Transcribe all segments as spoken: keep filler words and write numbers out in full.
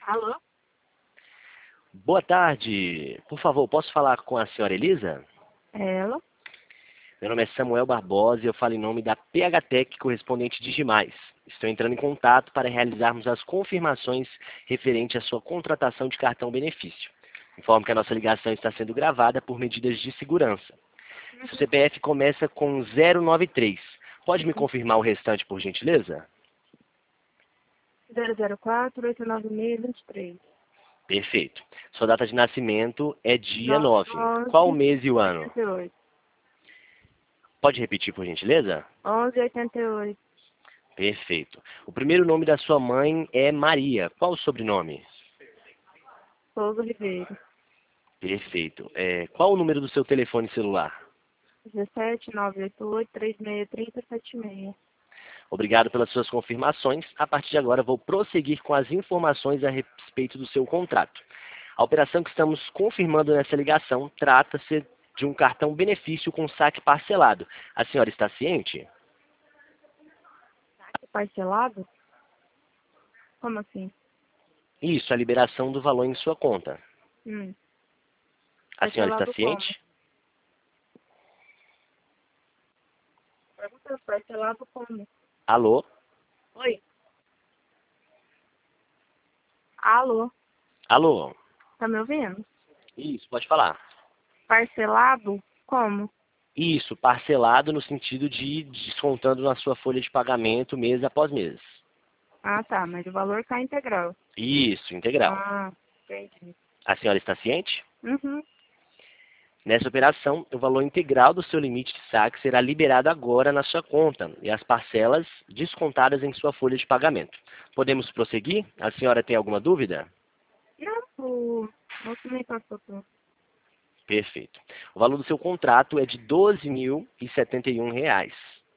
Alô? Boa tarde. Por favor, posso falar com a senhora Elisa? Ela? Meu nome é Samuel Barbosa e eu falo em nome da P H Tech, correspondente de Digimais. Estou entrando em contato para realizarmos as confirmações referente à sua contratação de cartão benefício. Informo que a nossa ligação está sendo gravada por medidas de segurança. Seu C P F começa com zero nove três. Pode me confirmar o restante, por gentileza? zero zero quatro, oito nove seis, dois três. Perfeito. Sua data de nascimento é dia nove. onze, Qual o mês e o ano? oitenta e oito. Pode repetir, por gentileza? onze, oitenta e oito. Perfeito. O primeiro nome da sua mãe é Maria. Qual o sobrenome? Souza Oliveira. Perfeito. É, qual o número do seu telefone celular? dezessete, nove oito oito, três seis três zero sete seis. Obrigado pelas suas confirmações. A partir de agora, vou prosseguir com as informações a respeito do seu contrato. A operação que estamos confirmando nessa ligação trata-se de um cartão benefício com saque parcelado. A senhora está ciente? Parcelado? Como assim? Isso, a liberação do valor em sua conta. Hum. A senhora está Parcelado ciente? Pergunta parcelado como? Alô? Oi? Alô? Alô? Tá me ouvindo? Isso, pode falar. Parcelado como? Isso, parcelado no sentido de descontando na sua folha de pagamento mês após mês. Ah, tá, mas o valor tá integral. Isso, integral. Ah, entendi. A senhora está ciente? Uhum. Nessa operação, o valor integral do seu limite de saque será liberado agora na sua conta e as parcelas descontadas em sua folha de pagamento. Podemos prosseguir? A senhora tem alguma dúvida? Não, o moço me passou tudo. Perfeito. O valor do seu contrato é de doze mil e setenta e um reais.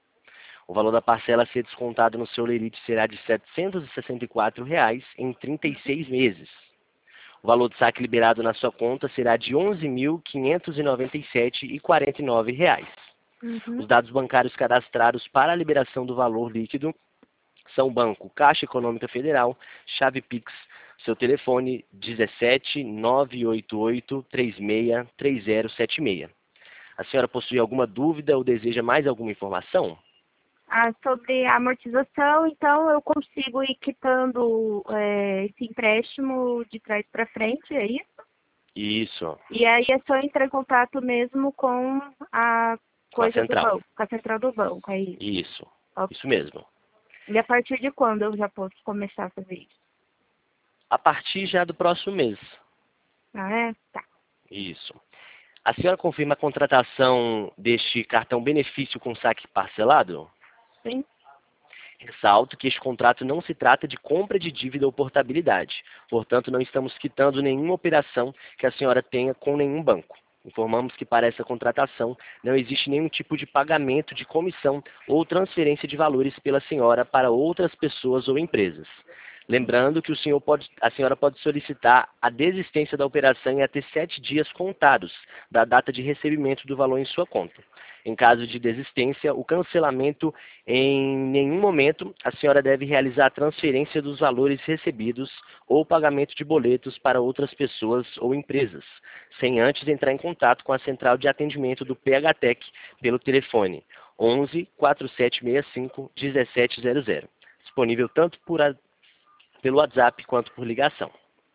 O valor da parcela a ser descontado no seu limite será de setecentos e sessenta e quatro reais em trinta e seis meses. O valor de saque liberado na sua conta será de onze mil quinhentos e noventa e sete reais e quarenta e nove centavos. Uhum. Os dados bancários cadastrados para a liberação do valor líquido são o banco Caixa Econômica Federal, chave Pix, seu telefone dezessete, nove oito oito, três seis, três zero sete seis. A senhora possui alguma dúvida ou deseja mais alguma informação? Ah, sobre a amortização, então eu consigo ir quitando é, esse empréstimo de trás para frente, é isso? Isso, E aí é só entrar em contato mesmo com a com a coisa do central. banco, com a central do banco, é isso. Isso, Ok. isso mesmo. E a partir de quando eu já posso começar a fazer isso? A partir já do próximo mês. Ah, é? Tá. Isso. A senhora confirma a contratação deste cartão benefício com saque parcelado? Sim? Ressalto que este contrato não se trata de compra de dívida ou portabilidade. Portanto, não estamos quitando nenhuma operação que a senhora tenha com nenhum banco. Informamos que para essa contratação não existe nenhum tipo de pagamento de comissão ou transferência de valores pela senhora para outras pessoas ou empresas. Lembrando que o senhor pode, a senhora pode solicitar a desistência da operação em até sete dias contados da data de recebimento do valor em sua conta. Em caso de desistência, o cancelamento, em nenhum momento a senhora deve realizar a transferência dos valores recebidos ou pagamento de boletos para outras pessoas ou empresas, sem antes entrar em contato com a central de atendimento do P H Tech pelo telefone onze, quatro sete seis cinco, um sete zero zero, disponível tanto por a, pelo WhatsApp quanto por ligação.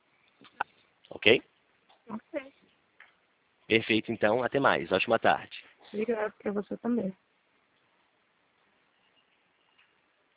Ok? Ok. Perfeito, então. Até mais. Ótima tarde. Obrigada para você também.